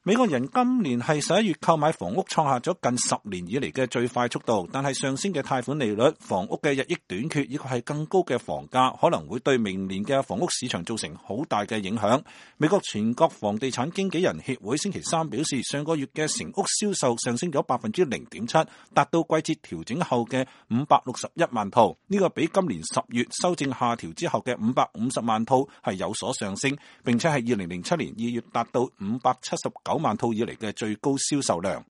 美國人今年係11月購買房屋創下咗近10年以嚟嘅最快速度，但係上升嘅貸款利率、房屋嘅日益短缺以及係更高嘅房價，可能會對明年嘅房屋市場造成好大嘅影響。美國全國房地產經紀人協會星期三表示，上個月嘅成屋銷售上升咗0.7%，達到季節調整後嘅561萬套，呢個比今年10月修正下調之後嘅550萬套係有所上升，並且係2007年2月達到579萬套以嚟嘅最高銷售量。